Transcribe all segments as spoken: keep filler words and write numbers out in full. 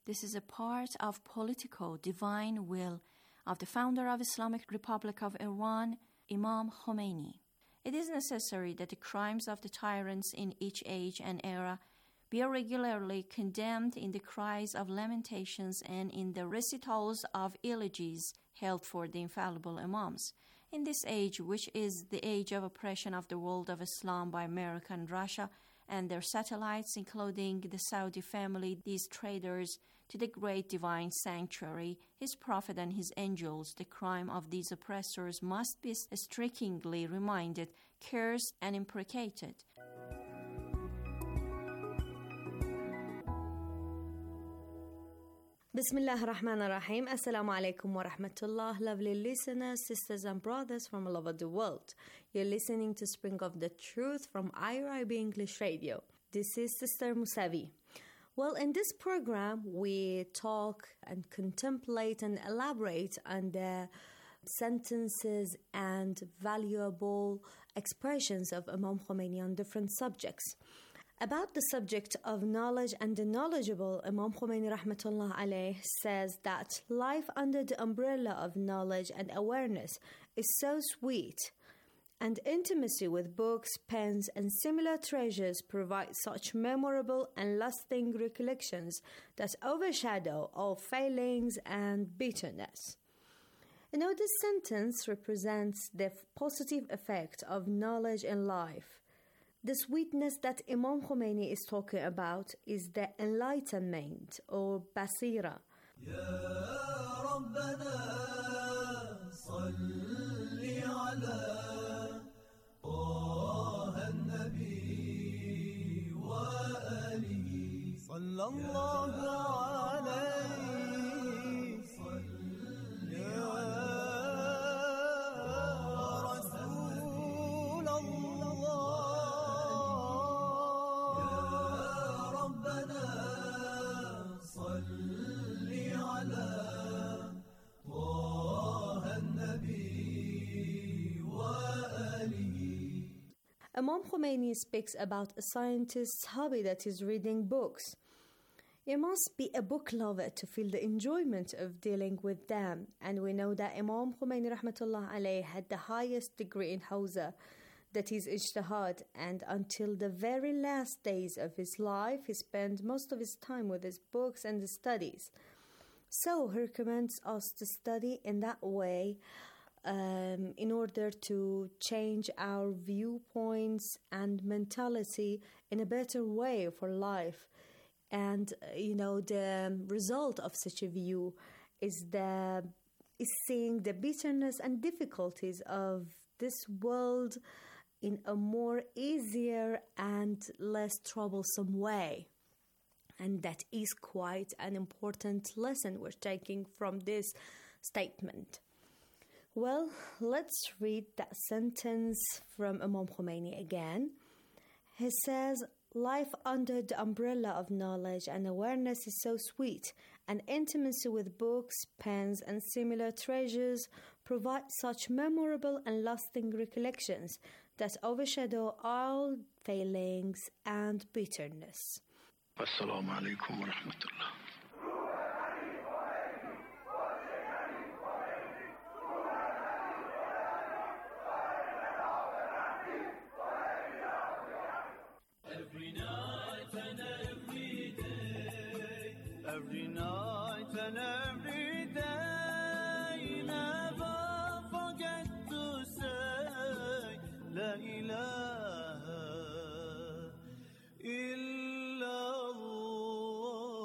This is a part of political divine will of the founder of Islamic Republic of Iran, Imam Khomeini. It is necessary that the crimes of the tyrants in each age and era be regularly condemned in the cries of lamentations and in the recitals of elegies held for the infallible Imams. In this age, which is the age of oppression of the world of Islam by America and Russia and their satellites, including the Saudi family, these traders, to the great divine sanctuary, his prophet and his angels, the crime of these oppressors must be strikingly reminded, cursed, and imprecated. Bismillah ar-Rahman ar-Rahim. Assalamu alaikum wa rahmatullah. Lovely listeners, sisters and brothers from all over the world. You're listening to Spring of the Truth from I R I B English Radio. This is Sister Musavi. Well, in this program, we talk and contemplate and elaborate on the sentences and valuable expressions of Imam Khomeini on different subjects. About the subject of knowledge and the knowledgeable, Imam Khomeini rahmatullah alayh says that life under the umbrella of knowledge and awareness is so sweet, and intimacy with books, pens, and similar treasures provide such memorable and lasting recollections that overshadow all failings and bitterness. You know, this sentence represents the positive effect of knowledge in life. The sweetness that Imam Khomeini is talking about is the enlightenment or basira. Ya Rabbana salli ala Taha an-Nabi wa alihi sallallahu alayhi salli ala Imam Khomeini speaks about a scientist's hobby that is reading books. You must be a book lover to feel the enjoyment of dealing with them. And we know that Imam Khomeini rahmatullah alayh had the highest degree in Hawza, that is Ijtihad, and until the very last days of his life, he spent most of his time with his books and his studies. So he recommends us to study in that way, Um, in order to change our viewpoints and mentality in a better way for life. And, uh, you know, the result of such a view is, the, is seeing the bitterness and difficulties of this world in a more easier and less troublesome way. And that is quite an important lesson we're taking from this statement. Well, let's read that sentence from Imam Khomeini again. He says, life under the umbrella of knowledge and awareness is so sweet, and intimacy with books, pens, and similar treasures provide such memorable and lasting recollections that overshadow all failings and bitterness. Assalamu alaikum wa rahmatullah. Every night and every day, every night and every day, never forget to say La ilaha illallah.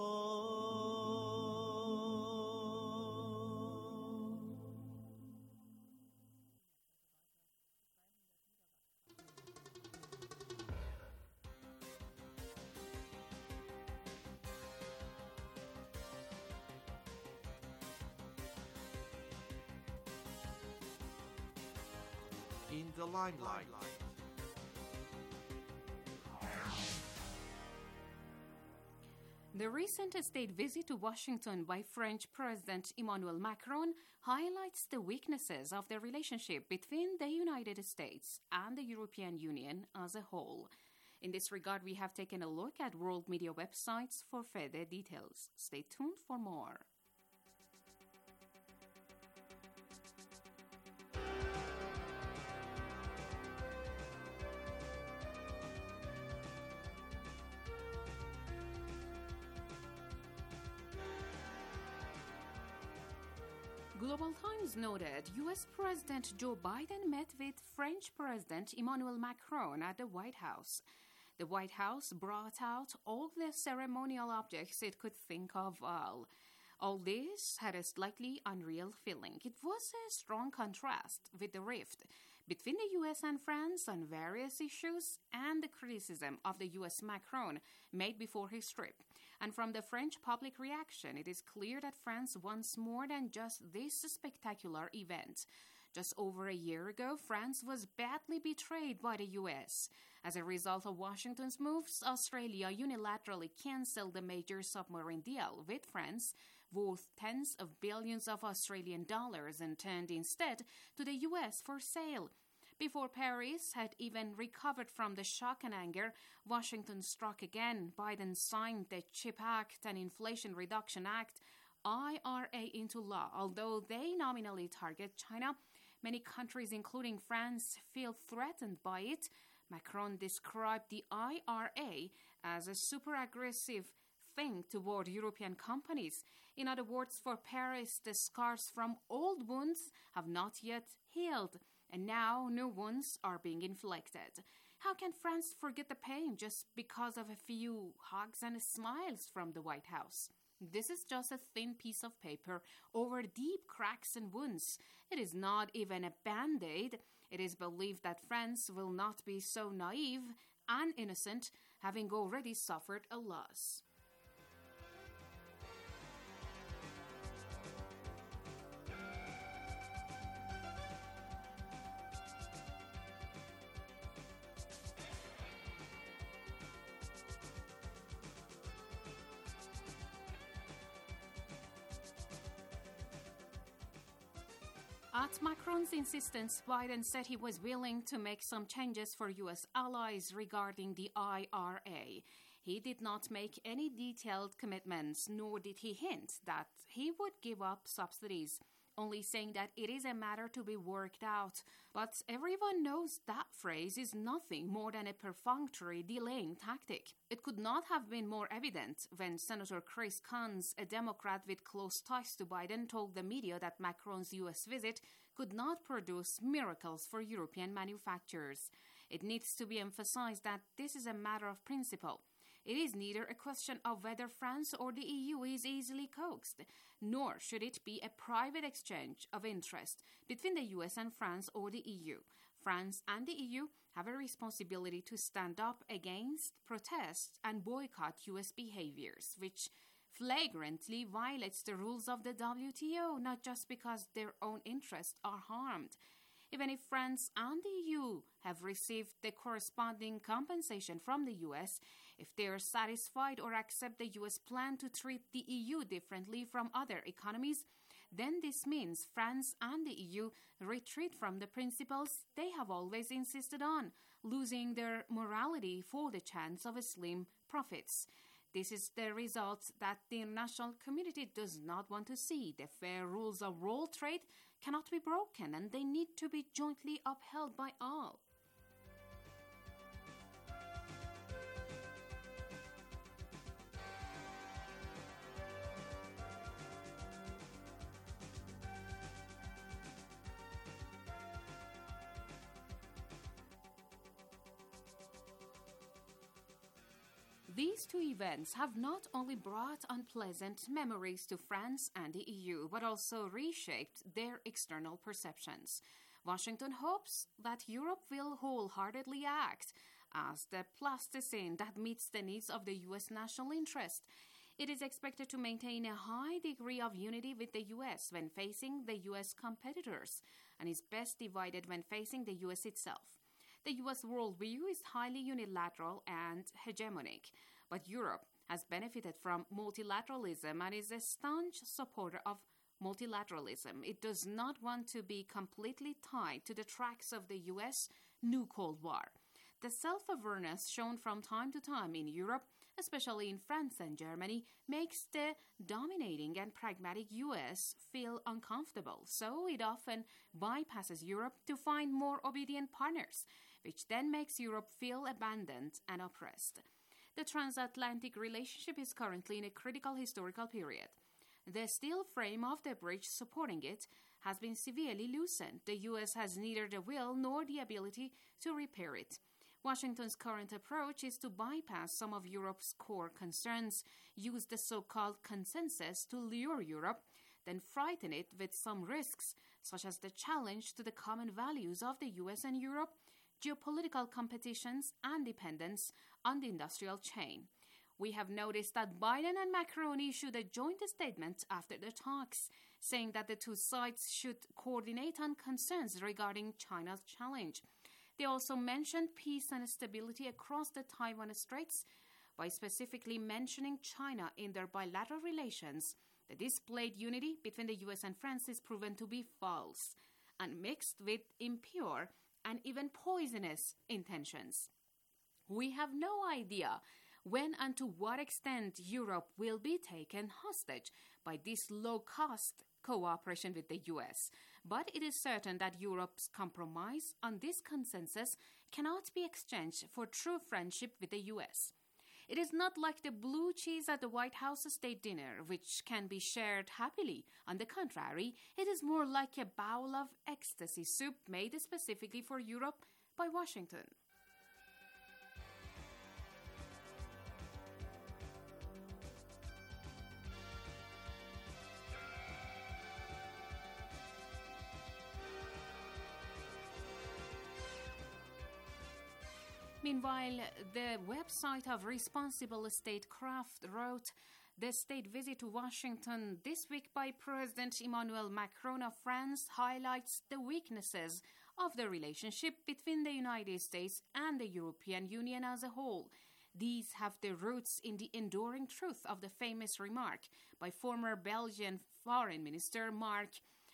In the limelight. The recent state visit to Washington by French President Emmanuel Macron highlights the weaknesses of the relationship between the United States and the European Union as a whole. In this regard, we have taken a look at world media websites for further details. Stay tuned for more. Global Times noted U S President Joe Biden met with French President Emmanuel Macron at the White House. The White House brought out all the ceremonial objects it could think of all. All this had a slightly unreal feeling. It was a strong contrast with the rift between the U S and France on various issues and the criticism of the U S Macron made before his trip. And from the French public reaction, it is clear that France wants more than just this spectacular event. Just over a year ago, France was badly betrayed by the U S. As a result of Washington's moves, Australia unilaterally cancelled the major submarine deal with France, worth tens of billions of Australian dollars, and turned instead to the U S for sale. Before Paris had even recovered from the shock and anger, Washington struck again. Biden signed the CHIP Act and Inflation Reduction Act, I R A, into law. Although they nominally target China, many countries, including France, feel threatened by it. Macron described the I R A as a super aggressive thing toward European companies. In other words, for Paris, the scars from old wounds have not yet healed, and now new wounds are being inflicted. How can France forget the pain just because of a few hugs and smiles from the White House? This is just a thin piece of paper over deep cracks and wounds. It is not even a band-aid. It is believed that France will not be so naive and innocent, having already suffered a loss. At Macron's insistence, Biden said he was willing to make some changes for U S allies regarding the I R A. He did not make any detailed commitments, nor did he hint that he would give up subsidies, only saying that it is a matter to be worked out. But everyone knows that phrase is nothing more than a perfunctory delaying tactic. It could not have been more evident when Senator Chris Coons, a Democrat with close ties to Biden, told the media that Macron's U S visit could not produce miracles for European manufacturers. It needs to be emphasized that this is a matter of principle. It is neither a question of whether France or the E U is easily coaxed, nor should it be a private exchange of interest between the U S and France or the E U. France and the E U have a responsibility to stand up against, protest, and boycott U S behaviors, which flagrantly violates the rules of the W T O, not just because their own interests are harmed. Even if France and the E U have received the corresponding compensation from the U S, if they are satisfied or accept the U S plan to treat the E U differently from other economies, then this means France and the E U retreat from the principles they have always insisted on, losing their morality for the chance of slim profits. This is the result that the international community does not want to see. The fair rules of world trade cannot be broken, and they need to be jointly upheld by all. These two events have not only brought unpleasant memories to France and the E U, but also reshaped their external perceptions. Washington hopes that Europe will wholeheartedly act as the plasticine that meets the needs of the U S national interest. It is expected to maintain a high degree of unity with the U S when facing the U S competitors, and is best divided when facing the U S itself. The U S worldview is highly unilateral and hegemonic, but Europe has benefited from multilateralism and is a staunch supporter of multilateralism. It does not want to be completely tied to the tracks of the U S new Cold War. The self-awareness shown from time to time in Europe, especially in France and Germany, makes the dominating and pragmatic U S feel uncomfortable, so it often bypasses Europe to find more obedient partners, which then makes Europe feel abandoned and oppressed. The transatlantic relationship is currently in a critical historical period. The steel frame of the bridge supporting it has been severely loosened. The U S has neither the will nor the ability to repair it. Washington's current approach is to bypass some of Europe's core concerns, use the so-called consensus to lure Europe, then frighten it with some risks, such as the challenge to the common values of the U S and Europe, geopolitical competitions, and dependence on the industrial chain. We have noticed that Biden and Macron issued a joint statement after the talks, saying that the two sides should coordinate on concerns regarding China's challenge. They also mentioned peace and stability across the Taiwan Straits by specifically mentioning China in their bilateral relations. The displayed unity between the U S and France is proven to be false and mixed with impure and even poisonous intentions. We have no idea when and to what extent Europe will be taken hostage by this low-cost cooperation with the U S. But it is certain that Europe's compromise on this consensus cannot be exchanged for true friendship with the U S. It is not like the blue cheese at the White House state dinner, which can be shared happily. On the contrary, it is more like a bowl of ecstasy soup made specifically for Europe by Washington. Meanwhile, the website of Responsible Statecraft wrote, the state visit to Washington this week by President Emmanuel Macron of France highlights the weaknesses of the relationship between the United States and the European Union as a whole. These have their roots in the enduring truth of the famous remark by former Belgian Foreign Minister Mark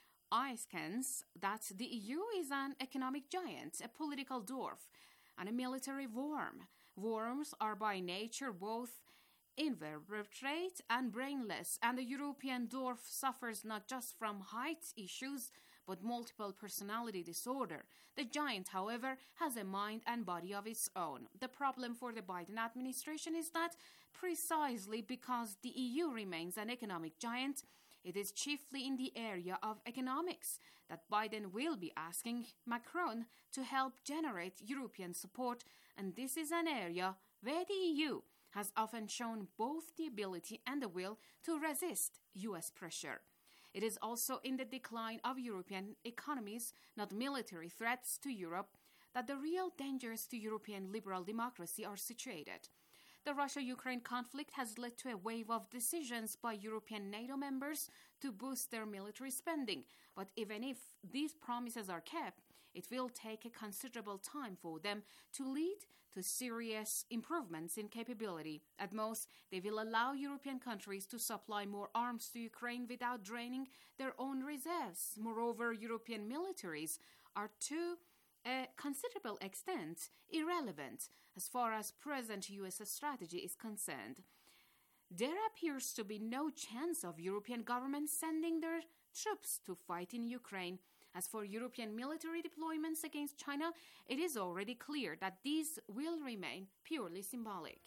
Eyskens that the E U is an economic giant, a political dwarf, and a military worm. Worms are by nature both invertebrate and brainless, and the European dwarf suffers not just from height issues, but multiple personality disorder. The giant, however, has a mind and body of its own. The problem for the Biden administration is that precisely because the E U remains an economic giant, it is chiefly in the area of economics that Biden will be asking Macron to help generate European support, and this is an area where the E U has often shown both the ability and the will to resist U S pressure. It is also in the decline of European economies, not military threats to Europe, that the real dangers to European liberal democracy are situated. The Russia-Ukraine conflict has led to a wave of decisions by European NATO members to boost their military spending. But even if these promises are kept, it will take a considerable time for them to lead to serious improvements in capability. At most, they will allow European countries to supply more arms to Ukraine without draining their own reserves. Moreover, European militaries are to a considerable extent irrelevant as far as present U S strategy is concerned. There appears to be no chance of European governments sending their troops to fight in Ukraine. As for European military deployments against China, it is already clear that these will remain purely symbolic.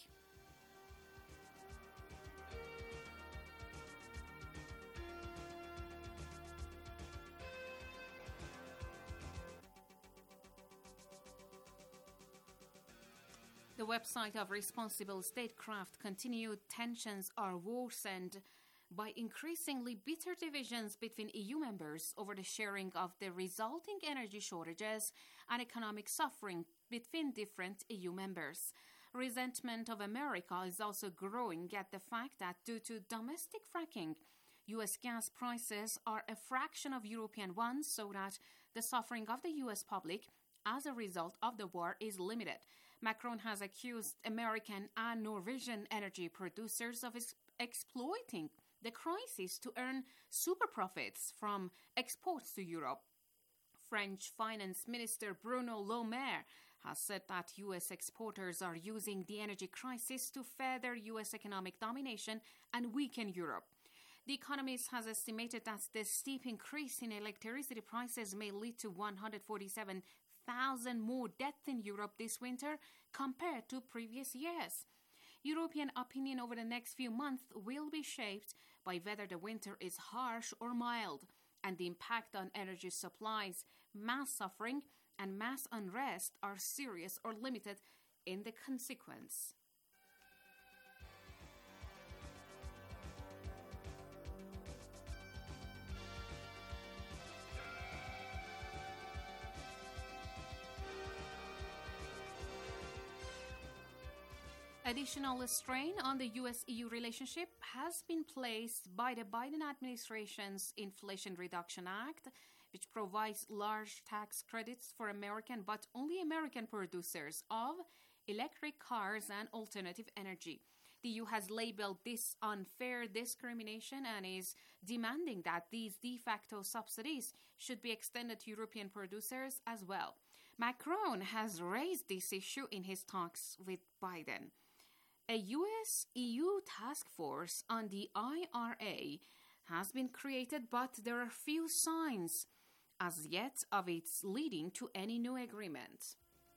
The website of Responsible Statecraft continued tensions are worsened by increasingly bitter divisions between E U members over the sharing of the resulting energy shortages and economic suffering between different E U members. Resentment of America is also growing at the fact that due to domestic fracking, U S gas prices are a fraction of European ones, so that the suffering of the U S public as a result of the war is limited. Macron has accused American and Norwegian energy producers of ex- exploiting the crisis to earn super profits from exports to Europe. French Finance Minister Bruno Le Maire has said that U S exporters are using the energy crisis to further U S economic domination and weaken Europe. The Economist has estimated that the steep increase in electricity prices may lead to one hundred forty-seven thousand more deaths in Europe this winter compared to previous years. European opinion over the next few months will be shaped by whether the winter is harsh or mild, and the impact on energy supplies, mass suffering, and mass unrest are serious or limited in the consequence. Additional strain on the U S E U relationship has been placed by the Biden administration's Inflation Reduction Act, which provides large tax credits for American, but only American producers of electric cars and alternative energy. The E U has labeled this unfair discrimination and is demanding that these de facto subsidies should be extended to European producers as well. Macron has raised this issue in his talks with Biden. A U S E U task force on the I R A has been created, but there are few signs as yet of its leading to any new agreement.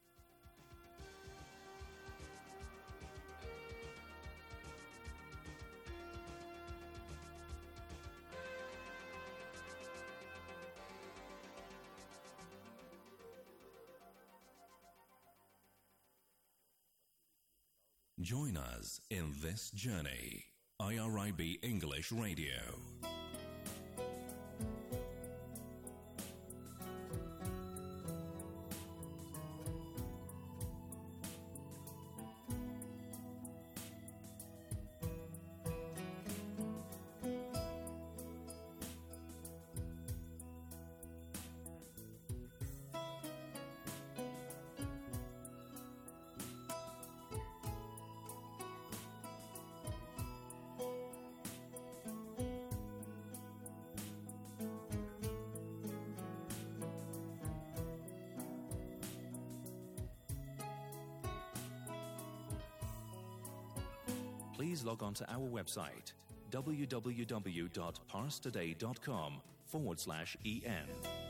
Join us in this journey. I R I B English Radio. Please log on to our website, www.parstoday.com forward slash EN.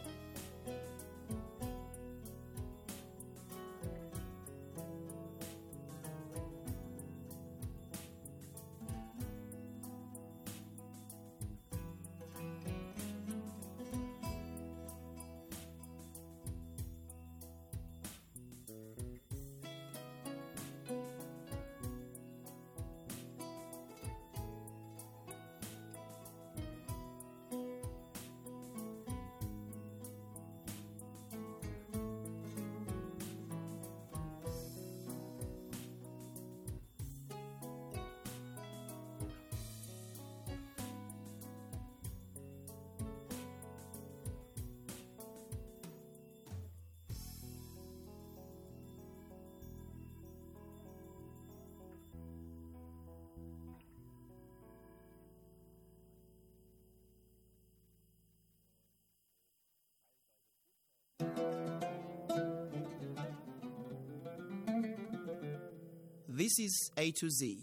This is A to Z.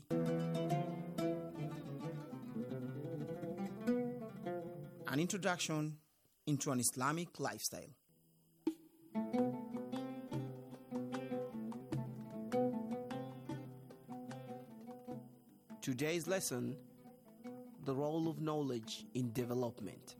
An introduction into an Islamic lifestyle. Today's lesson, the role of knowledge in development.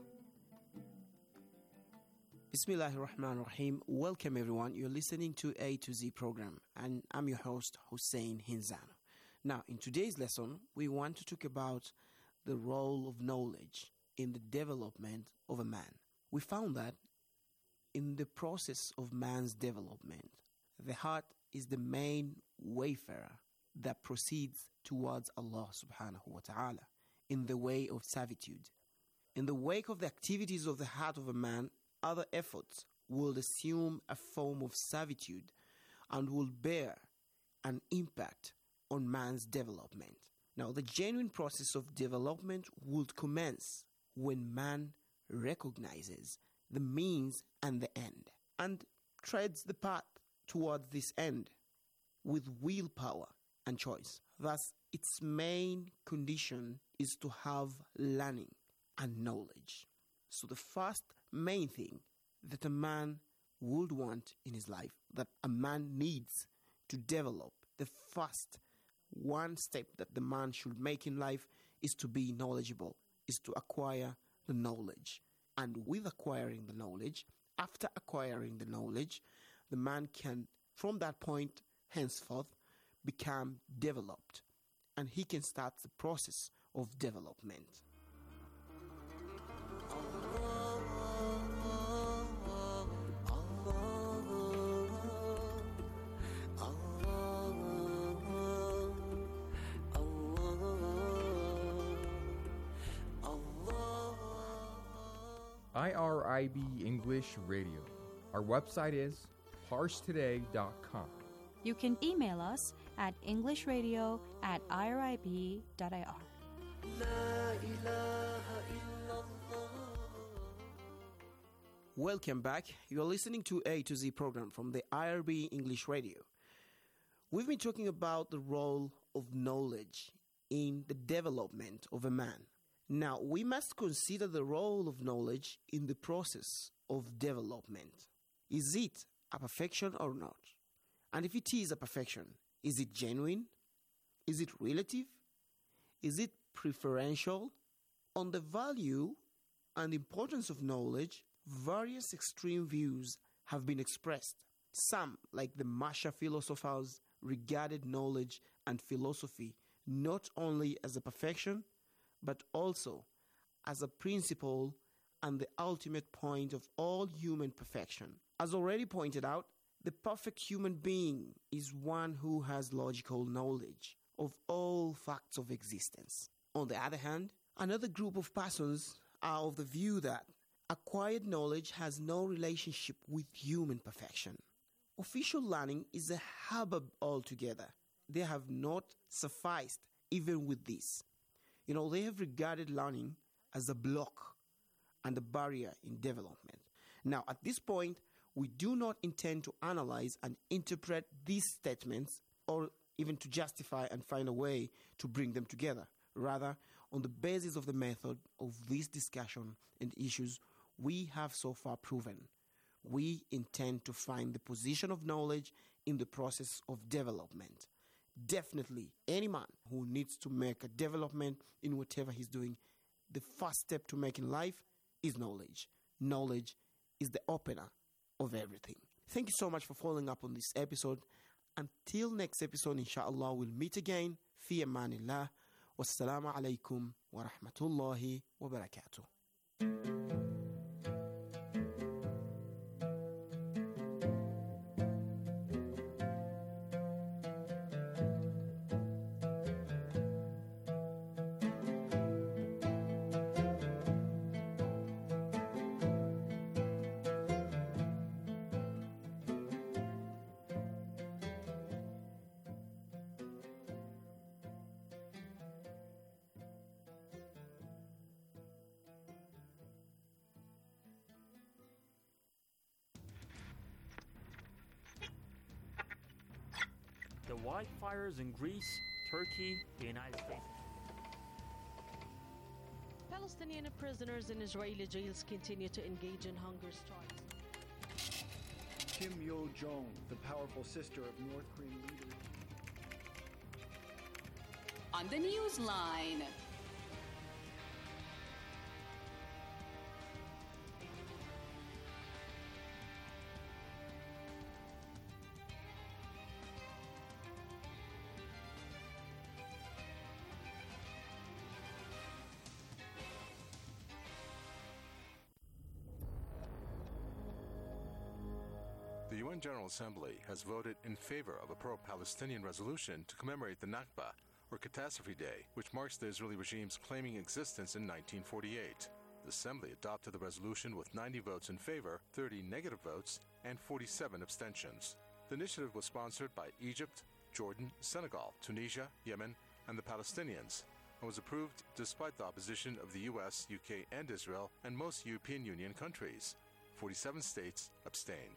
Bismillahirrahmanirrahim. Welcome everyone. You're listening to A to Z program and I'm your host Hussein Hinzano. Now, in today's lesson, we want to talk about the role of knowledge in the development of a man. We found that in the process of man's development, the heart is the main wayfarer that proceeds towards Allah subhanahu wa ta'ala in the way of servitude. In the wake of the activities of the heart of a man, other efforts will assume a form of servitude and will bear an impact on man's development. Now, the genuine process of development would commence when man recognizes the means and the end and treads the path towards this end with willpower and choice. Thus, its main condition is to have learning and knowledge. So the first main thing that a man would want in his life, that a man needs to develop, the first one step that the man should make in life is to be knowledgeable, is to acquire the knowledge. And with acquiring the knowledge, after acquiring the knowledge, the man can, from that point henceforth, become developed. And he can start the process of development. I R I B English Radio. Our website is parse today dot com. You can email us at englishradio at irib dot I R. Welcome back. You're listening to A to Z program from the I R B English Radio. We've been talking about the role of knowledge in the development of a man. Now, we must consider the role of knowledge in the process of development. Is it a perfection or not? And if it is a perfection, is it genuine? Is it relative? Is it preferential? On the value and importance of knowledge, various extreme views have been expressed. Some, like the Masha philosophers, regarded knowledge and philosophy not only as a perfection, but also as a principle and the ultimate point of all human perfection. As already pointed out, the perfect human being is one who has logical knowledge of all facts of existence. On the other hand, another group of persons are of the view that acquired knowledge has no relationship with human perfection. Official learning is a hubbub altogether. They have not sufficed even with this. You know, they have regarded learning as a block and a barrier in development. Now, at this point, we do not intend to analyze and interpret these statements or even to justify and find a way to bring them together. Rather, on the basis of the method of this discussion and issues we have so far proven, we intend to find the position of knowledge in the process of development. Definitely, any man who needs to make a development in whatever he's doing, the first step to make in life is knowledge. Knowledge is the opener of everything. Thank you so much for following up on this episode. Until next episode, inshallah, we'll meet again. Fi amanillah. Wassalamu alaikum wa rahmatullahi wa barakatuh. The wildfires in Greece, Turkey, the United States. Palestinian prisoners in Israeli jails continue to engage in hunger strikes. Kim Yo-jong, the powerful sister of North Korean leader. On the news line. The U N General Assembly has voted in favor of a pro-Palestinian resolution to commemorate the Nakba, or Catastrophe Day, which marks the Israeli regime's claiming existence in nineteen forty-eight. The Assembly adopted the resolution with ninety votes in favor, thirty negative votes, and forty-seven abstentions. The initiative was sponsored by Egypt, Jordan, Senegal, Tunisia, Yemen, and the Palestinians, and was approved despite the opposition of the U S, U K, and Israel, and most European Union countries. forty-seven states abstained.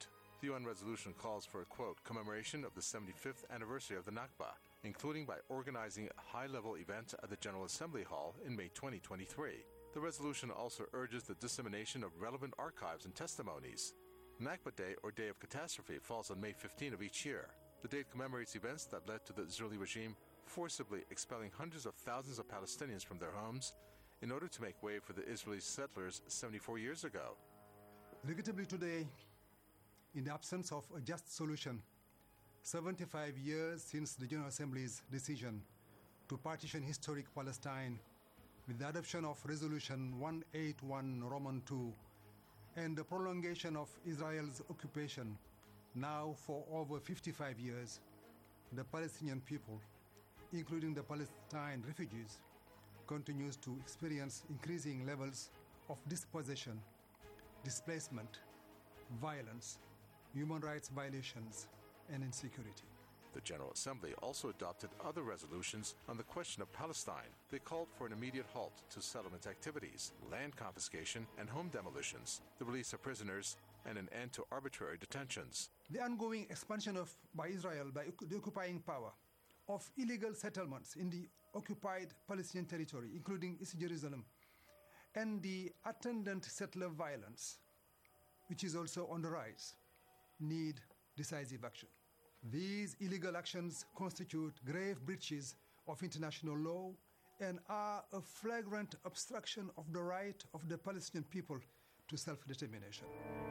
The U N resolution calls for a, quote, commemoration of the seventy-fifth anniversary of the Nakba, including by organizing a high-level event at the General Assembly Hall in May twenty twenty-three. The resolution also urges the dissemination of relevant archives and testimonies. Nakba Day, or Day of Catastrophe, falls on May fifteenth of each year. The date commemorates events that led to the Israeli regime forcibly expelling hundreds of thousands of Palestinians from their homes in order to make way for the Israeli settlers seventy-four years ago. Regrettably today, in the absence of a just solution, seventy-five years since the General Assembly's decision to partition historic Palestine with the adoption of Resolution one eighty-one Roman two and the prolongation of Israel's occupation, now for over fifty-five years, the Palestinian people, including the Palestine refugees, continues to experience increasing levels of dispossession, displacement, violence, human rights violations, and insecurity. The General Assembly also adopted other resolutions on the question of Palestine. They called for an immediate halt to settlement activities, land confiscation and home demolitions, the release of prisoners, and an end to arbitrary detentions. The ongoing expansion of, by Israel, by the occupying power, of illegal settlements in the occupied Palestinian territory, including East Jerusalem, and the attendant settler violence, which is also on the rise, need decisive action. These illegal actions constitute grave breaches of international law and are a flagrant obstruction of the right of the Palestinian people to self-determination.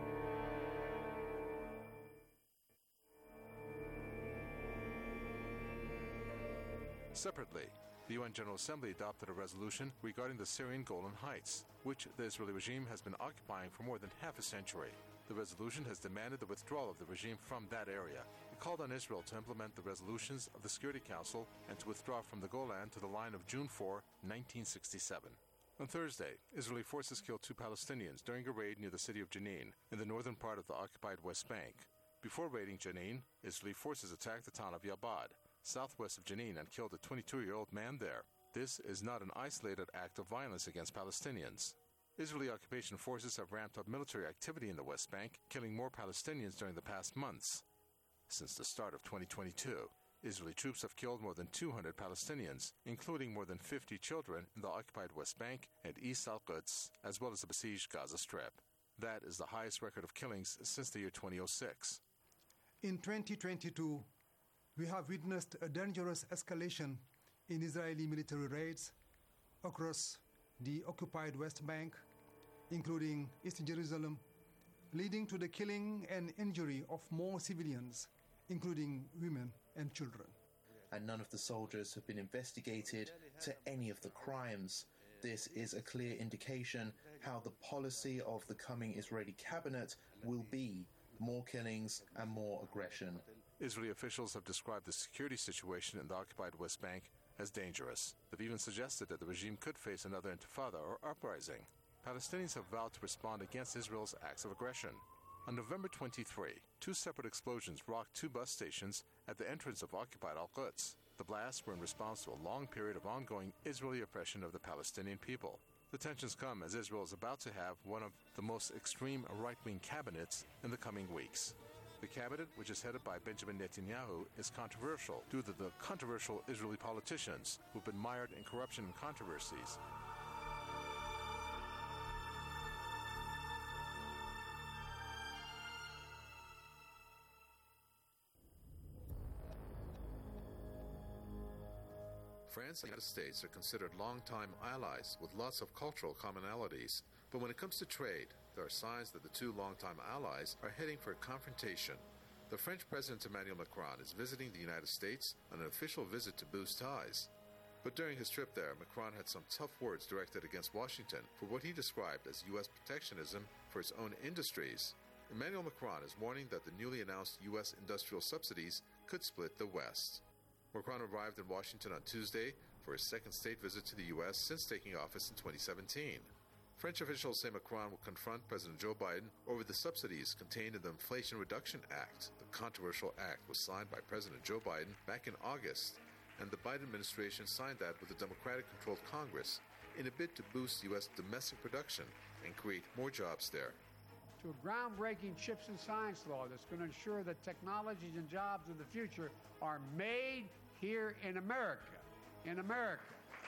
Separately, the U N General Assembly adopted a resolution regarding the Syrian Golan Heights, which the Israeli regime has been occupying for more than half a century. The resolution has demanded the withdrawal of the regime from that area. It called on Israel to implement the resolutions of the Security Council and to withdraw from the Golan to the line of June fourth, nineteen sixty-seven. On Thursday, Israeli forces killed two Palestinians during a raid near the city of Jenin, in the northern part of the occupied West Bank. Before raiding Jenin, Israeli forces attacked the town of Yabad, southwest of Jenin, and killed a twenty-two-year-old man there. This is not an isolated act of violence against Palestinians. Israeli occupation forces have ramped up military activity in the West Bank, killing more Palestinians during the past months. Since the start of twenty twenty-two, Israeli troops have killed more than two hundred Palestinians, including more than fifty children in the occupied West Bank and East Al-Quds, as well as the besieged Gaza Strip. That is the highest record of killings since the year two thousand six. In twenty twenty-two, we have witnessed a dangerous escalation in Israeli military raids across the occupied West Bank, including East Jerusalem, leading to the killing and injury of more civilians, including women and children. And none of the soldiers have been investigated to any of the crimes. This is a clear indication how the policy of the coming Israeli cabinet will be: more killings and more aggression. Israeli officials have described the security situation in the occupied West Bank as dangerous. They've even suggested that the regime could face another intifada or uprising. Palestinians have vowed to respond against Israel's acts of aggression. On November twenty-third, two separate explosions rocked two bus stations at the entrance of occupied Al-Quds. The blasts were in response to a long period of ongoing Israeli oppression of the Palestinian people. The tensions come as Israel is about to have one of the most extreme right-wing cabinets in the coming weeks. The cabinet, which is headed by Benjamin Netanyahu, is controversial due to the controversial Israeli politicians who've been mired in corruption and controversies. France and the United States are considered longtime allies with lots of cultural commonalities. But when it comes to trade, there are signs that the two longtime allies are heading for a confrontation. The French President Emmanuel Macron is visiting the United States on an official visit to boost ties. But during his trip there, Macron had some tough words directed against Washington for what he described as U S protectionism for its own industries. Emmanuel Macron is warning that the newly announced U S industrial subsidies could split the West. Macron arrived in Washington on Tuesday for his second state visit to the U S since taking office in twenty seventeen. French officials say Macron will confront President Joe Biden over the subsidies contained in the Inflation Reduction Act. The controversial act was signed by President Joe Biden back in August, and the Biden administration signed that with a Democratic-controlled Congress in a bid to boost U S domestic production and create more jobs there. to a groundbreaking chips and science law that's going to ensure that technologies and jobs of the future are made here in America. In America.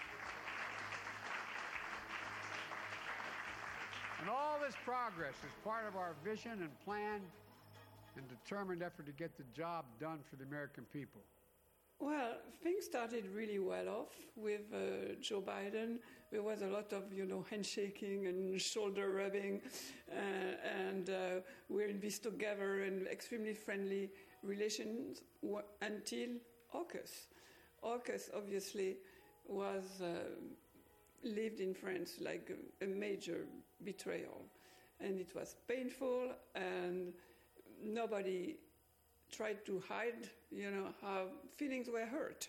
And all this progress is part of our vision and plan and determined effort to get the job done for the American people. Well, things started really well off with uh, Joe Biden. There was a lot of, you know, handshaking and shoulder rubbing, uh, and uh, we're in this together and extremely friendly relations w- until AUKUS. AUKUS obviously was uh, lived in France like a, a major betrayal, and it was painful, and nobody tried to hide, you know, how feelings were hurt.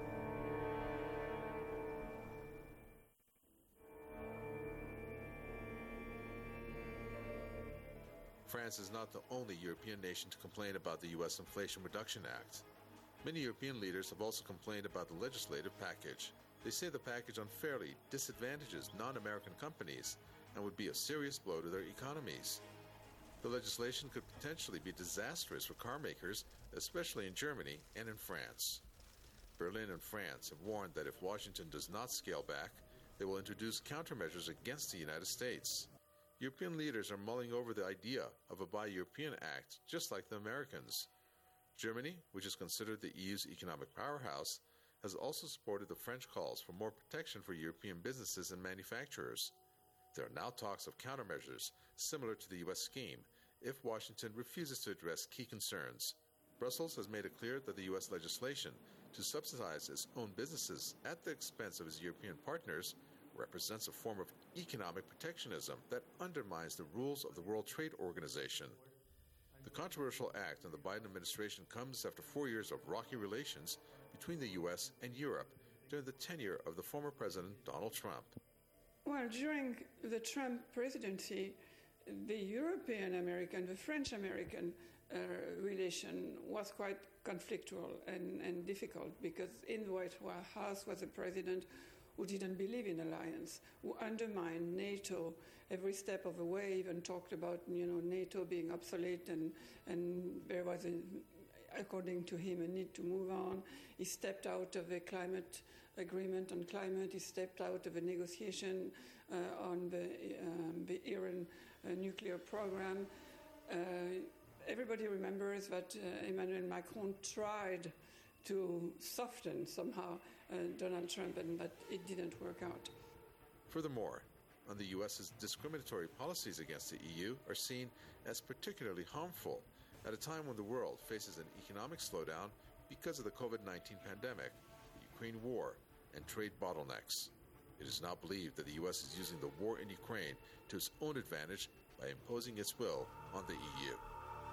France is not the only European nation to complain about the U S Inflation Reduction Act. Many European leaders have also complained about the legislative package. They say the package unfairly disadvantages non-American companies and would be a serious blow to their economies. The legislation could potentially be disastrous for car makers, especially in Germany and in France. Berlin and France have warned that if Washington does not scale back, they will introduce countermeasures against the United States. European leaders are mulling over the idea of a Buy European Act, just like the Americans. Germany, which is considered the E U's economic powerhouse, has also supported the French calls for more protection for European businesses and manufacturers. There are now talks of countermeasures similar to the U S scheme if Washington refuses to address key concerns. Brussels has made it clear that the U S legislation to subsidize its own businesses at the expense of its European partners represents a form of economic protectionism that undermines the rules of the World Trade Organization. The controversial act in the Biden administration comes after four years of rocky relations between the U S and Europe during the tenure of the former President Donald Trump. Well, during the Trump presidency, the European-American, the French-American uh, relation was quite conflictual and, and difficult because in the White House was a president who didn't believe in alliance, who undermined NATO every step of the way, even talked about, you know, NATO being obsolete, and, and there was, a, according to him, a need to move on. He stepped out of the climate agreement on climate. He stepped out of a negotiation uh, on the, um, the Iran uh, nuclear program. Uh, everybody remembers that uh, Emmanuel Macron tried to soften somehow uh, Donald Trump, and that it didn't work out. Furthermore, on the U S's discriminatory policies against the E U are seen as particularly harmful at a time when the world faces an economic slowdown because of the COVID nineteen pandemic, the Ukraine war, and trade bottlenecks. It is now believed that the U S is using the war in Ukraine to its own advantage by imposing its will on the E U.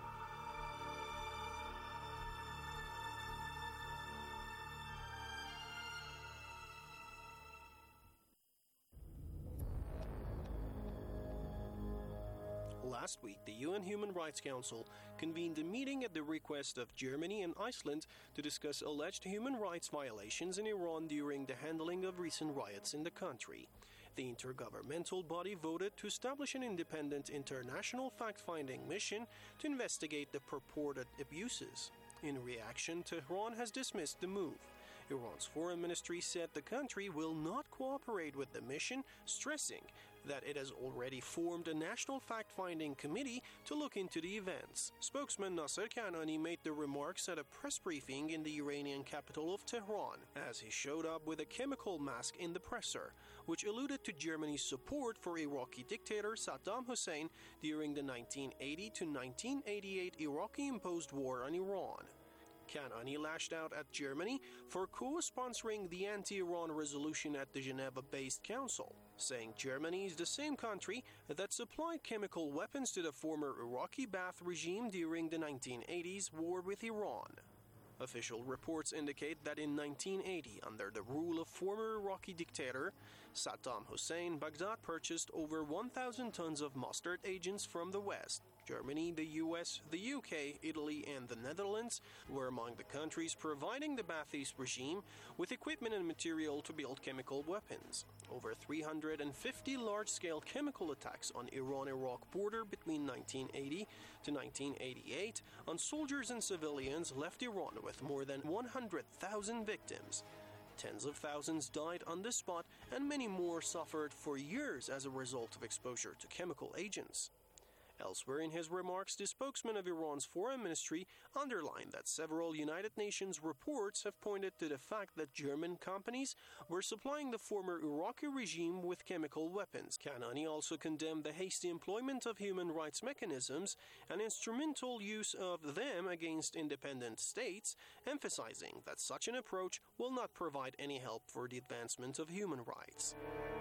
Last week, the U N Human Rights Council convened a meeting at the request of Germany and Iceland to discuss alleged human rights violations in Iran during the handling of recent riots in the country. The intergovernmental body voted to establish an independent international fact-finding mission to investigate the purported abuses. In reaction, Tehran has dismissed the move. Iran's foreign ministry said the country will not cooperate with the mission, stressing that it has already formed a national fact-finding committee to look into the events. Spokesman Nasser Kanani made the remarks at a press briefing in the Iranian capital of Tehran as he showed up with a chemical mask in the presser, which alluded to Germany's support for Iraqi dictator Saddam Hussein during the nineteen eighty to nineteen eighty-eight Iraqi-imposed war on Iran. Kanani lashed out at Germany for co-sponsoring the anti-Iran resolution at the Geneva-based council, saying Germany is the same country that supplied chemical weapons to the former Iraqi Ba'ath regime during the nineteen eighties war with Iran. Official reports indicate that in nineteen eighty, under the rule of former Iraqi dictator Saddam Hussein, Baghdad purchased over one thousand tons of mustard agents from the West, Germany, the U S, the U K, Italy, and the Netherlands were among the countries providing the Ba'athist regime with equipment and material to build chemical weapons. Over three hundred fifty large-scale chemical attacks on Iran-Iraq border between nineteen eighty to nineteen eighty-eight on soldiers and civilians left Iran with more than one hundred thousand victims. Tens of thousands died on the spot, and many more suffered for years as a result of exposure to chemical agents. Elsewhere in his remarks, the spokesman of Iran's foreign ministry underlined that several United Nations reports have pointed to the fact that German companies were supplying the former Iraqi regime with chemical weapons. Kanani also condemned the hasty employment of human rights mechanisms and instrumental use of them against independent states, emphasizing that such an approach will not provide any help for the advancement of human rights.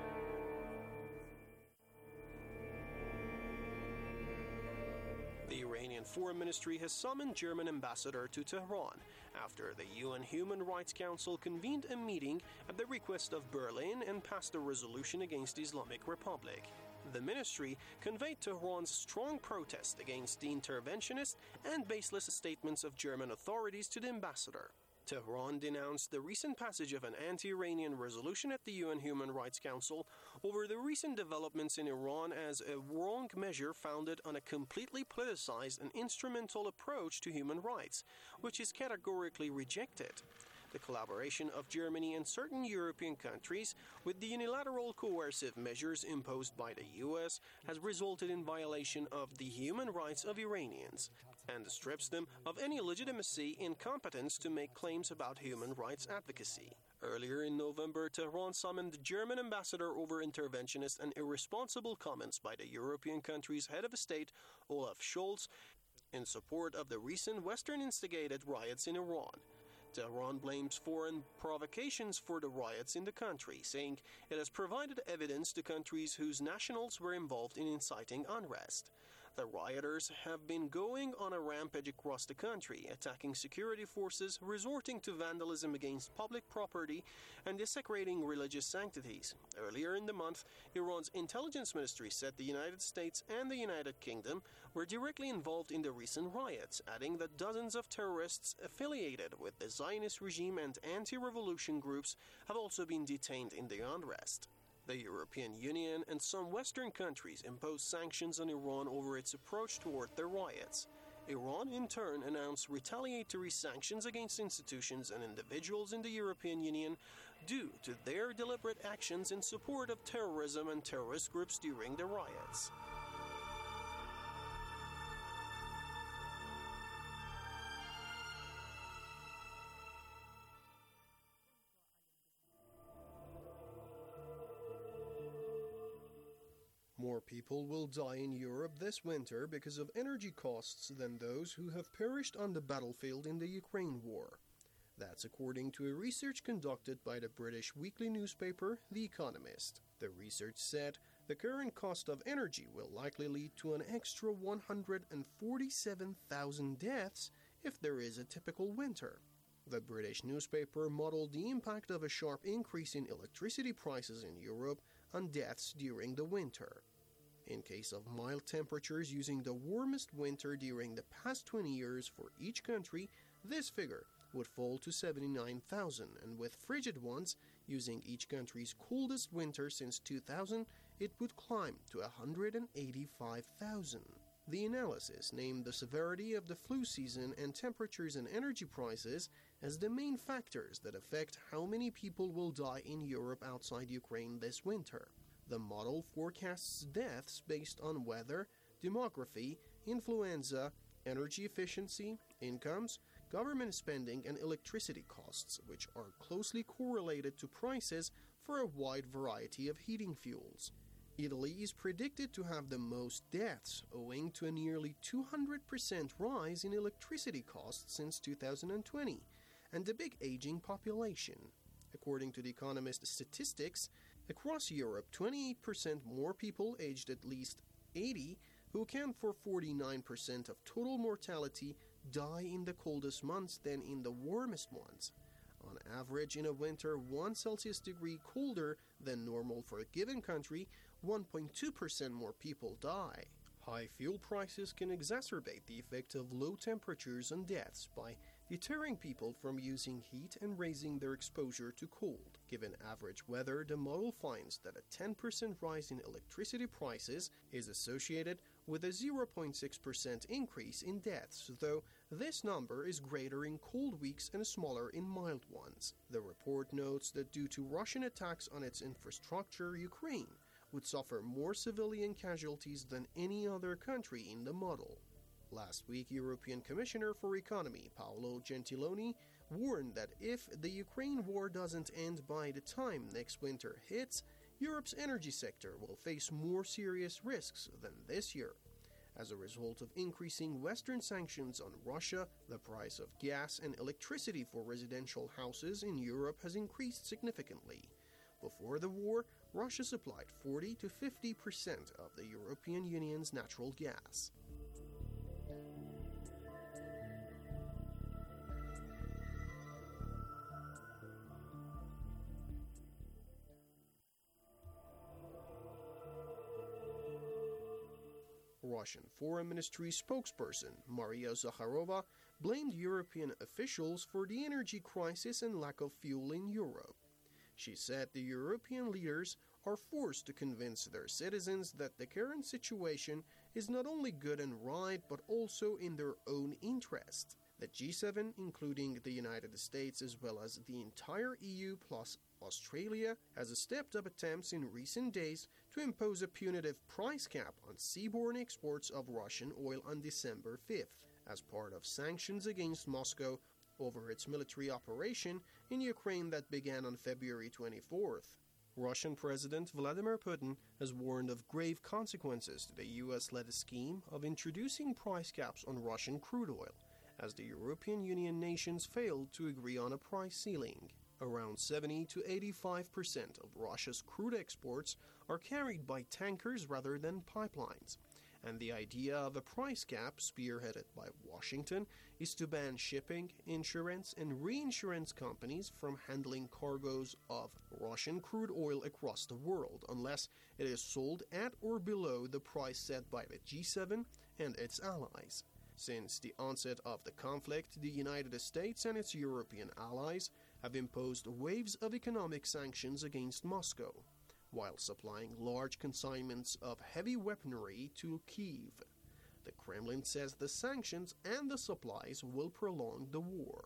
The Iranian Foreign Ministry has summoned German ambassador to Tehran after the U N Human Rights Council convened a meeting at the request of Berlin and passed a resolution against the Islamic Republic. The ministry conveyed Tehran's strong protest against the interventionist and baseless statements of German authorities to the ambassador. Tehran denounced the recent passage of an anti-Iranian resolution at the U N Human Rights Council over the recent developments in Iran as a wrong measure founded on a completely politicized and instrumental approach to human rights, which is categorically rejected. The collaboration of Germany and certain European countries with the unilateral coercive measures imposed by the U S has resulted in violation of the human rights of Iranians and strips them of any legitimacy and competence to make claims about human rights advocacy. Earlier in November, Tehran summoned the German ambassador over interventionist and irresponsible comments by the European country's head of state, Olaf Scholz, in support of the recent Western-instigated riots in Iran. Tehran blames foreign provocations for the riots in the country, saying it has provided evidence to countries whose nationals were involved in inciting unrest. The rioters have been going on a rampage across the country, attacking security forces, resorting to vandalism against public property, and desecrating religious sanctities. Earlier in the month, Iran's intelligence ministry said the United States and the United Kingdom were directly involved in the recent riots, adding that dozens of terrorists affiliated with the Zionist regime and anti-revolution groups have also been detained in the unrest. The European Union and some Western countries imposed sanctions on Iran over its approach toward the riots. Iran, in turn, announced retaliatory sanctions against institutions and individuals in the European Union due to their deliberate actions in support of terrorism and terrorist groups during the riots. More people will die in Europe this winter because of energy costs than those who have perished on the battlefield in the Ukraine war. That's according to a research conducted by the British weekly newspaper The Economist. The research said the current cost of energy will likely lead to an extra one hundred forty-seven thousand deaths if there is a typical winter. The British newspaper modeled the impact of a sharp increase in electricity prices in Europe on deaths during the winter. In case of mild temperatures using the warmest winter during the past twenty years for each country, this figure would fall to seventy-nine thousand, and with frigid ones using each country's coldest winter since two thousand, it would climb to one hundred eighty-five thousand. The analysis named the severity of the flu season and temperatures and energy prices as the main factors that affect how many people will die in Europe outside Ukraine this winter. The model forecasts deaths based on weather, demography, influenza, energy efficiency, incomes, government spending, and electricity costs, which are closely correlated to prices for a wide variety of heating fuels. Italy is predicted to have the most deaths, owing to a nearly two hundred percent rise in electricity costs since two thousand twenty, and a big aging population. According to The Economist statistics, across Europe, twenty-eight percent more people aged at least eighty, who account for forty-nine percent of total mortality, die in the coldest months than in the warmest ones. On average, in a winter one Celsius degree colder than normal for a given country, one point two percent more people die. High fuel prices can exacerbate the effect of low temperatures on deaths by deterring people from using heat and raising their exposure to cold. Given average weather, the model finds that a ten percent rise in electricity prices is associated with a zero point six percent increase in deaths, though this number is greater in cold weeks and smaller in mild ones. The report notes that due to Russian attacks on its infrastructure, Ukraine would suffer more civilian casualties than any other country in the model. Last week, European Commissioner for Economy Paolo Gentiloni warned that if the Ukraine war doesn't end by the time next winter hits, Europe's energy sector will face more serious risks than this year. As a result of increasing Western sanctions on Russia, the price of gas and electricity for residential houses in Europe has increased significantly. Before the war, Russia supplied forty to fifty percent of the European Union's natural gas. Russian Foreign Ministry spokesperson Maria Zakharova blamed European officials for the energy crisis and lack of fuel in Europe. She said the European leaders are forced to convince their citizens that the current situation is not only good and right, but also in their own interest. The G seven, including the United States as well as the entire E U plus Australia, has stepped up attempts in recent days to impose a punitive price cap on seaborne exports of Russian oil on December fifth, as part of sanctions against Moscow over its military operation in Ukraine that began on February twenty-fourth. Russian President Vladimir Putin has warned of grave consequences to the U S-led scheme of introducing price caps on Russian crude oil, as the European Union nations failed to agree on a price ceiling. Around seventy to eighty-five percent of Russia's crude exports are carried by tankers rather than pipelines, and the idea of a price cap spearheaded by Washington is to ban shipping, insurance, and reinsurance companies from handling cargoes of Russian crude oil across the world unless it is sold at or below the price set by the G seven and its allies. Since the onset of the conflict, the United States and its European allies have imposed waves of economic sanctions against Moscow, while supplying large consignments of heavy weaponry to Kyiv. The Kremlin says the sanctions and the supplies will prolong the war.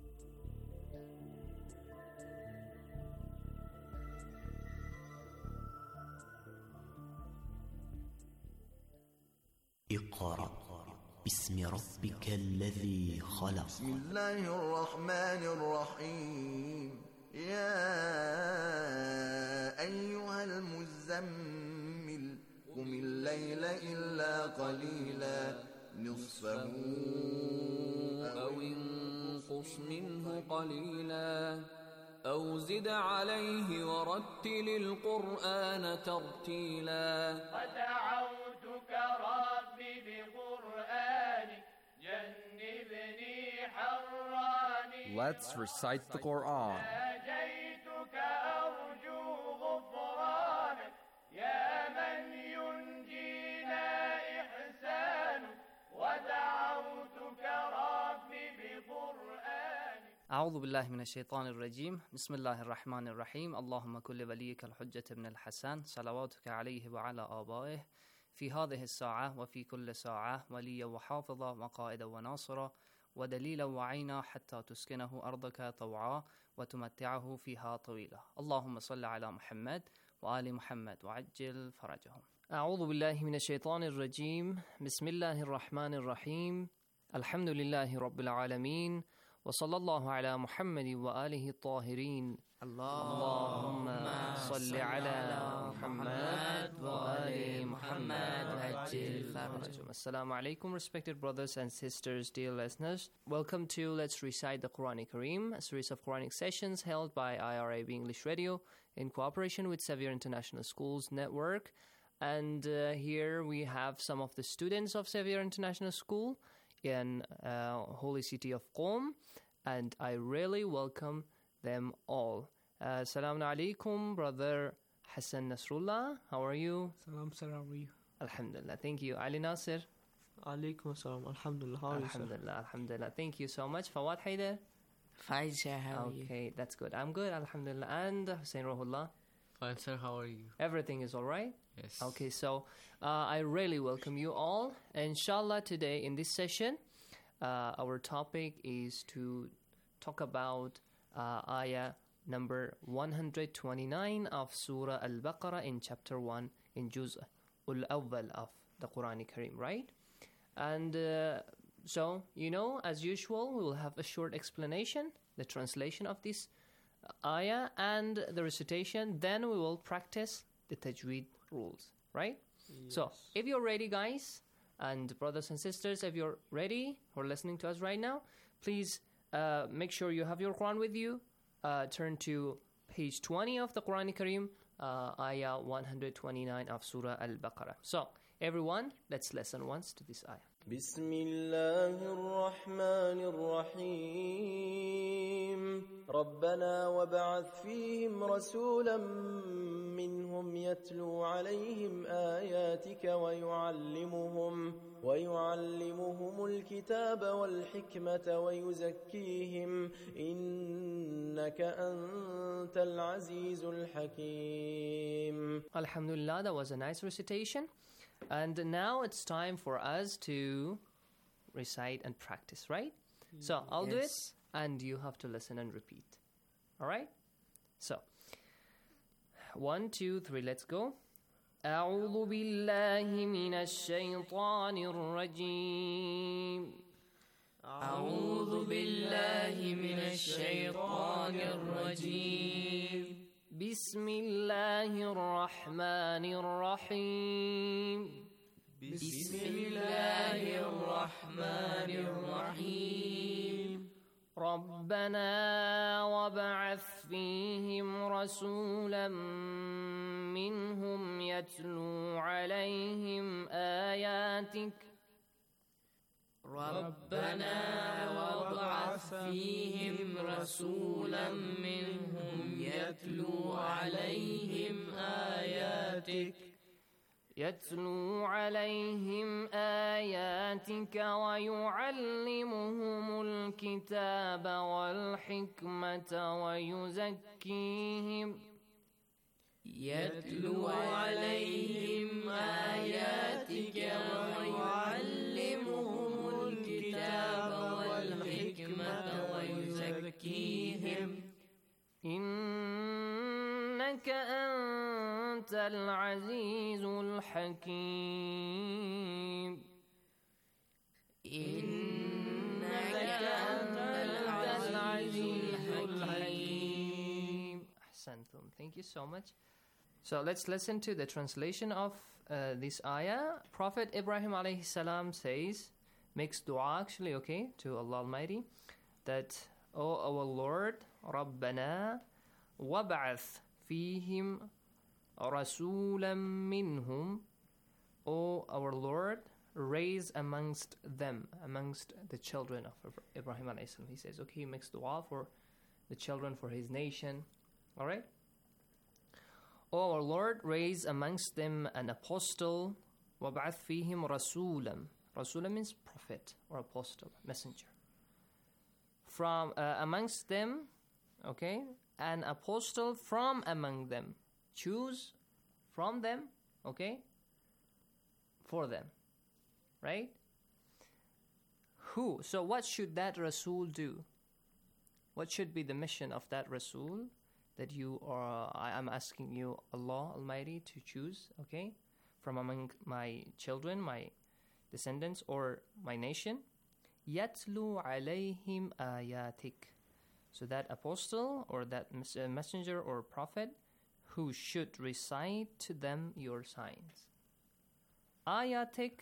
اقرأ باسم ربك الذي خلق. بسم الله الرحمن الرحيم. يا أيها المزمل قم الليل إلا قليلا نصفه أو انقص منه قليلا أو زد عليه ورتل القرآن ترتيلا ودعوتك ربي بقرآنك جنبني حراني. Let's recite the Quran. ناجيتك أرجو غفرانك يا من ينجينا إحسانك ودعوتك ربي بقرآنك. أعوذ بالله من الشيطان الرجيم. بسم الله الرحمن الرحيم. اللهم كل وليك الحجة ابن الحسن صلواتك عليه وعلى آبائه في هذه الساعة وفي كل ساعة وليا وحافظا وقائدا وناصرا ودليلا وعينا حتى تسكنه أرضك طوعا وتمتعه فيها طويلا. اللهم صل على محمد وآل محمد وعجل فرجهم. أعوذ بالله من الشيطان الرجيم. بسم الله الرحمن الرحيم. الحمد لله رب العالمين وصلى الله على محمد وآله الطاهرين. اللهم صل على محمد وآل محمد وعجل فرجهم. Assalamu alaikum, respected brothers and sisters, dear listeners. Welcome to Let's Recite the Quran Kareem, a series of Quranic sessions held by I R I B English Radio in cooperation with Xavier International Schools Network. And uh, here we have some of the students of Xavier International School in uh, holy city of Qom, and I really welcome them all. Assalamu uh, alaikum, brother Hassan Nasrullah. How are you? Salam, sir. How are you? Alhamdulillah. Thank you. Ali Nasir? Alaikum assalam. Alhamdulillah. How are you, sir? Alhamdulillah. Alhamdulillah. Thank you so much. Fawad Haider? Fine, sir. How are you? Okay, that's good. I'm good. Alhamdulillah. And Hussein Rohullah? Fine, sir. How are you? Everything is all right? Yes. Okay, so uh, I really welcome you all. Inshallah, today in this session, uh, our topic is to talk about uh, ayah number one hundred twenty-nine of Surah Al-Baqarah in chapter one in Juz' Al-Awwal of the Quran Kareem, right? And uh, so, you know, as usual, we will have a short explanation, the translation of this ayah and the recitation. Then we will practice the tajweed rules, right? Yes. So, if you're ready, guys, and brothers and sisters, if you're ready or listening to us right now, please uh, make sure you have your Quran with you. Uh, turn to page twenty of the Quran Kareem, uh, ayah one hundred twenty-nine of Surah Al-Baqarah. So, everyone, let's listen once to this ayah. بسم الله الرحمن الرحيم ربنا وابعث فيهم رسولا منهم يتلو عليهم آياتك ويعلمهم ويعلمهم الكتاب والحكمة ويزكيهم إنك أنت العزيز الحكيم. Alhamdulillah, that was a nice recitation. And now it's time for us to recite and practice, right? So I'll do it, Yes. and you have to listen and repeat. All right? So, one, two, three, let's go. أعوذ بالله من الشيطان الرجيم أعوذ بالله من الشيطان الرجيم بسم الله الرحمن الرحيم بسم الله الرحمن الرحيم ربنا وابعث فيهم رسولا منهم يتلو عليهم آياتك ربنا وابعث فيهم رسولا منهم يتلو عليهم آياتك يتلو عليهم آياتك ويعلمهم الكتاب والحكمة ويزكيهم يتلو عليهم آياتك ويعلمهم الكتاب والحكمة ويزكيهم إنك أنت العزيز الحكيم إنك أنت العزيز الحكيم. أحسنتم. Thank you so much. So let's listen to the translation of uh, this ayah. Prophet Ibrahim alayhi salam says, makes dua actually, okay, to Allah Almighty, that, O our Lord, Rabbana, wab'ath fihim rasulam minhum, O our Lord, raise amongst them, amongst the children of Ibrahim alayhi salam. He says, okay, he makes dua for the children, for his nation. All right? O our Lord, raise amongst them an apostle. وَابْعَثْ فِيهِمْ رَسُولًا. Rasulam means prophet or apostle, messenger. From uh, amongst them, okay, an apostle from among them. Choose from them, okay, for them, right? Who? So what should that Rasul do? What should be the mission of that Rasul that you are, I am asking you, Allah Almighty, to choose, okay, from among my children, my descendants, or my nation? Yatlu alayhim ayatik. So that apostle or that messenger or prophet who should recite to them your signs. Ayatik,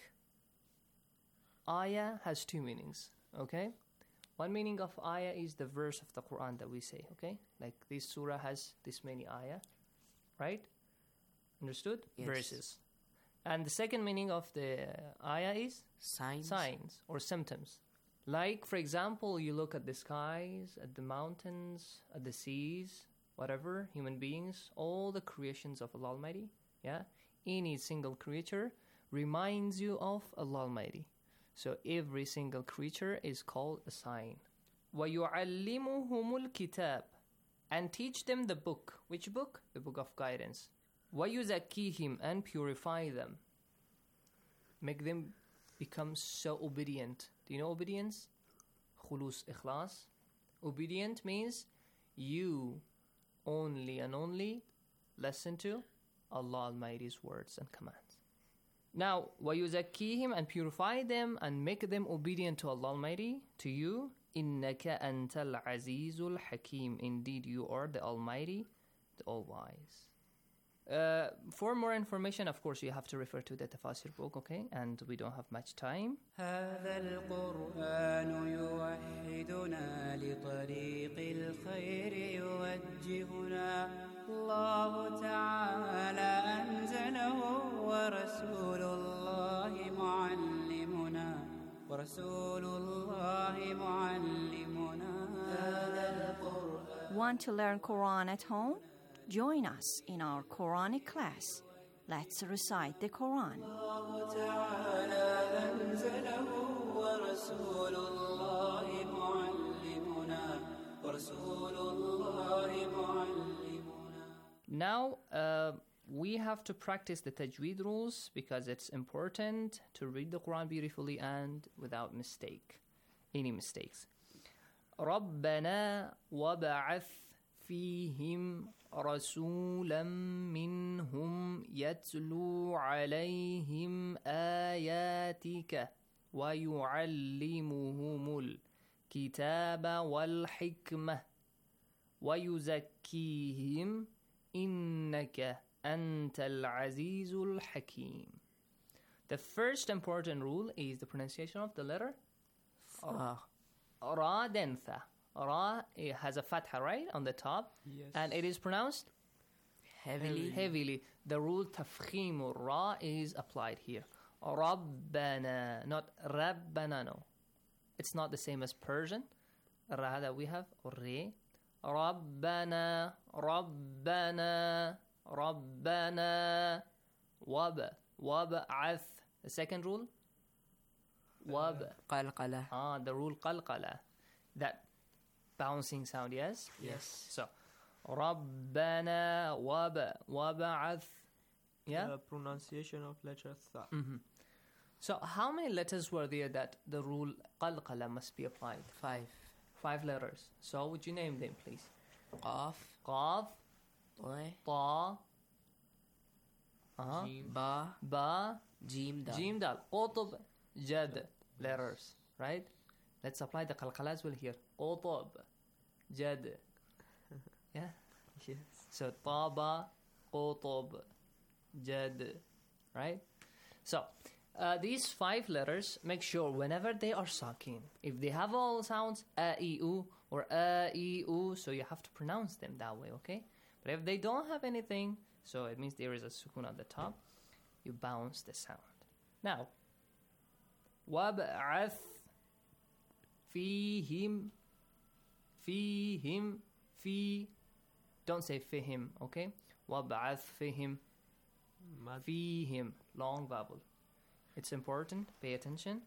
ayah has two meanings, okay? One meaning of ayah is the verse of the Quran that we say, okay? Like this surah has this many ayah, right? Understood? Yes. Verses. And the second meaning of the ayah is? Signs. Signs or symptoms. Like, for example, you look at the skies, at the mountains, at the seas, whatever, human beings, all the creations of Allah Almighty, yeah? Any single creature reminds you of Allah Almighty. So every single creature is called a sign. وَيُعَلِّمُهُمُ الْكِتَابِ, and teach them the book. Which book? The book of guidance. وَيُزَكِّيهِمْ, and purify them. Make them become so obedient. Do you know obedience? Khulus, ikhlas. Obedient means you only and only listen to Allah Almighty's words and commands. Now, وَيُزَكِّيهِمْ, and purify them and make them obedient to Allah Almighty, to you. إِنَّكَ أَنْتَ الْعَزِيزُ الْحَكِيمُ, indeed you are the Almighty, the All-Wise. Uh, for more information, of course, you have to refer to the Tafasir book, okay? And we don't have much time. هذا القرآن يوحدنا لطريق الخير يوجهنا الله تعالى أنزله ورسول الله معلمنا ورسول الله معلمنا هذا القرآن. Want to learn Quran at home? Join us in our Quranic class. Let's recite the Quran. Now, uh, we have to practice the tajweed rules because it's important to read the Quran beautifully and without mistake, any mistakes. رَبَّنَا وَبَعَثْ فِيهِمْ رَسُولًا مِّنْهُمْ يَتْلُو عَلَيْهِمْ آيَاتِكَ وَيُعَلِّمُهُمُ الْكِتَابَ وَالْحِكْمَةَ وَيُزَكِّيهِمْ إِنَّكَ أَنْتَ الْعَزِيزُ الْحَكِيمُ. The first important rule is the pronunciation of the letter Ra. Ra, then Tha. Ra, it has a fatha, right, on the top? Yes. And it is pronounced? Heavily. Heavily. The rule tafkhim Ra is applied here. Rabbana, not Rabbana, no. It's not the same as Persian. Ra that we have, Re. Rabbana, Rabbana, Rabbana, Wab, Wab'ath. The second rule? Wab. Qalqala. Ah, the rule qalqala. That bouncing sound, yes? Yes. So, Rabbana wab wab'ath. Yeah? The pronunciation of letter Tha. Mm-hmm. So, how many letters were there that the rule qalqala must be applied? Five. Five letters. So, would you name them, please? Qaf. Qaf. Toi. Ta. Uh-huh. Ba. Ba. Jim Dal. Jim Dal. Qutb. Jad. Letters. Right? Let's apply the qalqala as well here. Qutb. Jad. Yeah? Yes. So, Taba. Qutb. Jad. Right? So, uh, these five letters, make sure whenever they are sakin, if they have all sounds, a, e, u, or a, e, u, so you have to pronounce them that way, okay? But if they don't have anything, so it means there is a sukun at the top, you bounce the sound. Now, وَابْعَثْ فِيهِمْ فِيهِمْ فِي Don't say فِيهِمْ, okay? وَابْعَثْ فِيهِمْ فِيهِمْ Long vowel. It's important. Pay attention.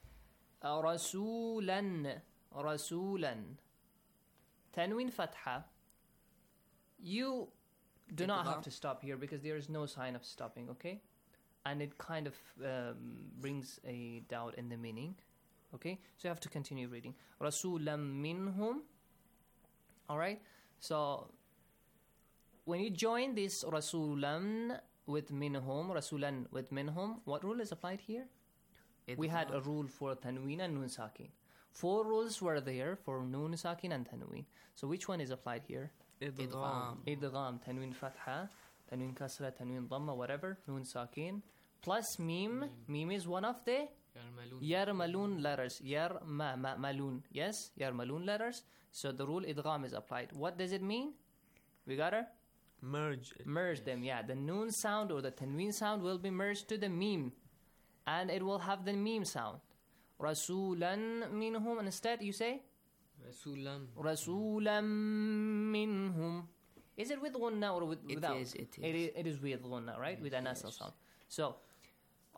رَسُولًا رَسُولًا Tanween fatha. You do not have to stop here because there is no sign of stopping, okay? And it kind of um, brings a doubt in the meaning, okay? So you have to continue reading. رَسُولًا مِّنْهُمْ Alright? So, when you join this رَسُولًا with minhum, rasulan with minhum, what rule is applied here? Idgham. We had a rule for tanween and nun sakin. Four rules were there for nun sakin and tanween. So which one is applied here? Idgham. Idgham, tanween fatha, tanween kasra, tanween dhamma, whatever, nun sakin. Plus mim. Mim is one of the yarmalun letters. Yarma, ma, malun. Yes, yarmalun letters. So the rule idgham is applied. What does it mean? We got her? Merge it. Merge yes. them, yeah. The noon sound or the tanween sound will be merged to the meme. And it will have the meme sound. Rasulan minhum. And instead you say? Rasulam. Rasulam minhum. Is it with gunna or with, it without? Is, it is. It is. It is with gunna, right? Yes, with a nasal yes. sound. So,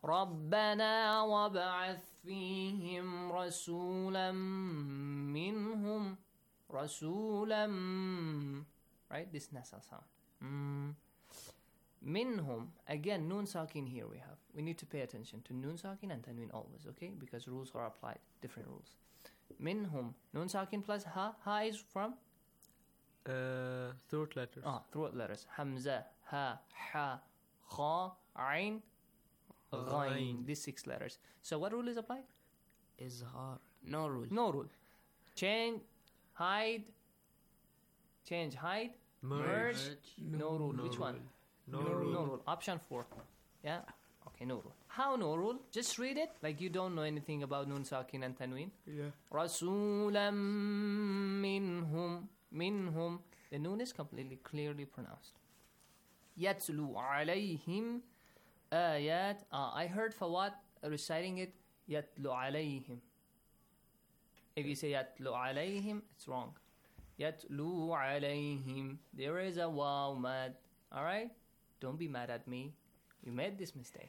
ربنا وابعث فيهم رسولا منهم رسولا. Right, this nasal sound. Mm. Minhum. Again, noon sakin here we have. We need to pay attention to noon sakin and tanween always, okay? Because rules are applied, different rules. Minhum. Noon sakin plus ha. Ha is from? Uh, throat letters. Ah, throat letters. Hamza, ha, ha, kha, ain, ghain. These six letters. So what rule is applied? Izhar. No rule. No rule. Change, hide, change, hide, merge. merge. No, no rule. No Which rule. one? No, no rule. No rule. Option four. Yeah? Okay, no rule. How no rule? Just read it like you don't know anything about Nun Sakin and Tanween. Yeah. Rasulam minhum. Minhum. The Nun is completely clearly pronounced. Yatlu alayhim ayat. Uh, I heard Fawad reciting it. Yatlu alayhim. If you say yatlu alayhim, it's wrong. Yatlu alayhim. There is a waw mad. Alright? Don't be mad at me. You made this mistake.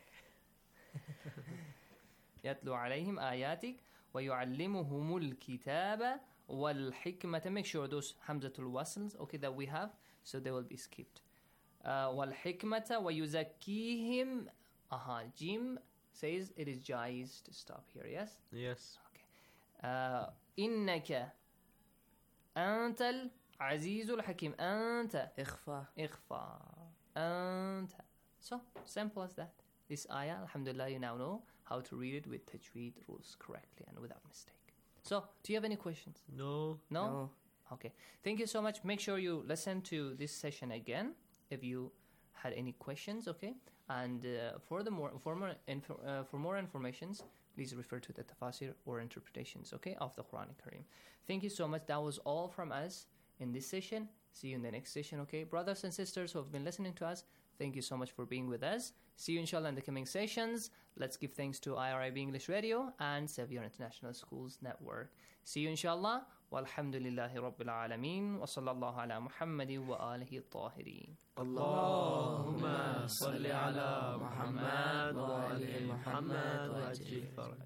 يتلو عليهم آياتك ويعلمهم الكتاب والحكمة. Make sure those hamzatul wasls, okay, that we have, so they will be skipped. Uh, والحكمة ويزكيهم. Aha, Jim says it is jaiz to stop here, yes? Yes. Okay. Uh, إنك أنت العزيز الحكيم. أنت إخفاء. إخفاء. أنت. So, simple as that. This ayah, alhamdulillah, you now know how to read it with tajweed rules correctly and without mistake. So, do you have any questions? No. No? No. Okay. Thank you so much. Make sure you listen to this session again if you had any questions, okay? And uh, for the more for more info, uh, for more informations, please refer to the tafsir or interpretations, okay, of the Quran Kareem. Thank you so much. That was all from us in this session. See you in the next session, okay? Brothers and sisters who have been listening to us, thank you so much for being with us. See you inshallah in the coming sessions. Let's give thanks to I R I B English Radio and Xavier International Schools Network. See you inshallah. Walhamdulillahi Rabbil Alameen. Wa sallallahu ala Muhammadin wa alihi at-tahirin. Allahumma salli ala Muhammad wa ali Muhammad wa ajil faraj.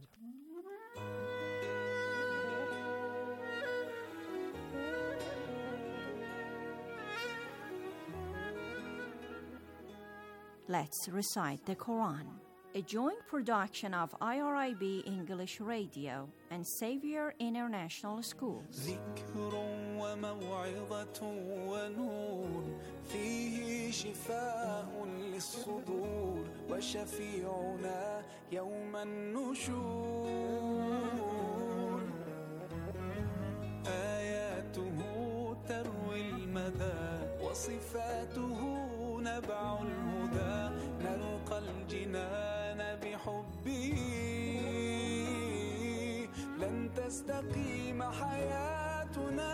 Let's recite the Quran, a joint production of I R I B English Radio and Xavier International Schools. ذكر وموعظة ونور فيه شفاء للصدور وشفيعنا يوم النشور آياته تروي المدى وصفاته نبع الهدى نلقى الجنان بحبه لن تستقيم حياتنا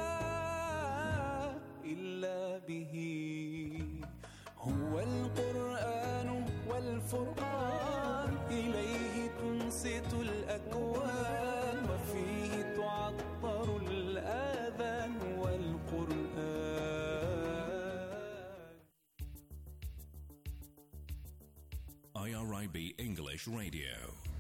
إلا به هو القرآن والفرقان إليه تنصت الأكوان وفيه تعطر الآذان والقرآن. I R I B English Radio.